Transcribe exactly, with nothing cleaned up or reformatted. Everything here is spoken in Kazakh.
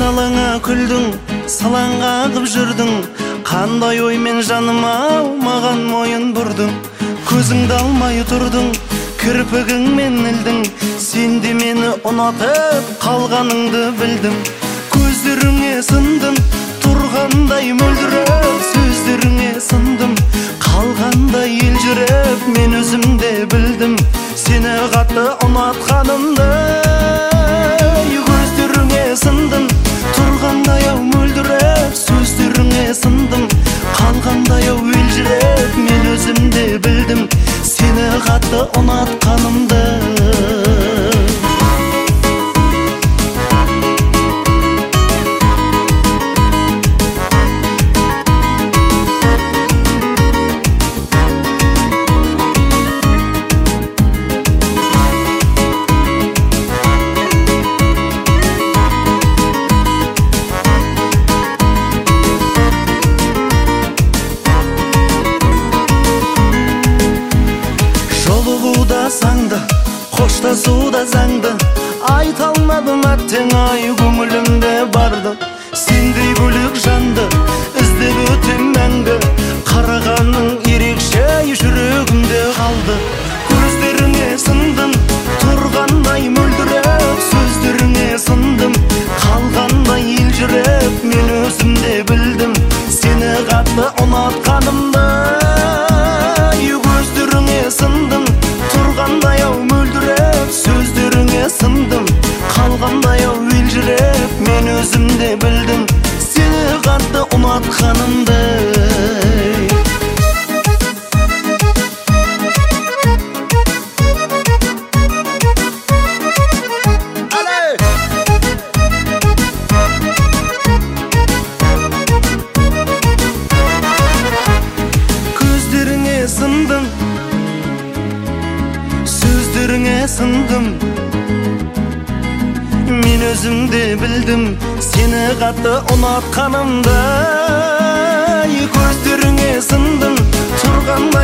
айналаңа күлдің, салаңға қып жүрдің. Қандай оймен жаным ау маған мойын бұрдың. Көзіңді алмай тұрдың, кірпігіңмен ілдің. Сен де мені ұнатып қалғаныңды білдім. Көздеріңе сындым, тұрғандай мөлдіреп. Сөздеріңе сындым, қалғандай елжіреп. Мен өзімде білдім, сені қатты ұнатқанымды. Көздеріңе сындым, тұрғандай ау мөлдіреп. Сөздеріңе сындым, қалғандай ау елжіреп. Мен өзімде білдім, сені қатты ұнатқанымды. Саңды, қоштасуда заңды, айта алмадым әттең ай көңілімде барды. Сендей бөлек жанды іздеп өтем мәңгі, қарағаның ерекше жүрегімде қалды. Көздеріңе сындым, тұрғандай мөлдіреп. Сөздеріңе сындым, қалғандай елжіреп. Мен өзімде білдім, сені қатты ұнатқанымды. Көздеріңе сындым, тұрғандай ау мөлдіреп. Сөздеріңе сындым, қалғандай ау елжіреп. Мен өзімде білдім, сені қатты ұнатқанымды. Көздеріңе сындым, сөздеріңе сындым. Мен өзімде білдім, сені қатты ұнатқанымды. Көздеріңе сындым, тұрғанда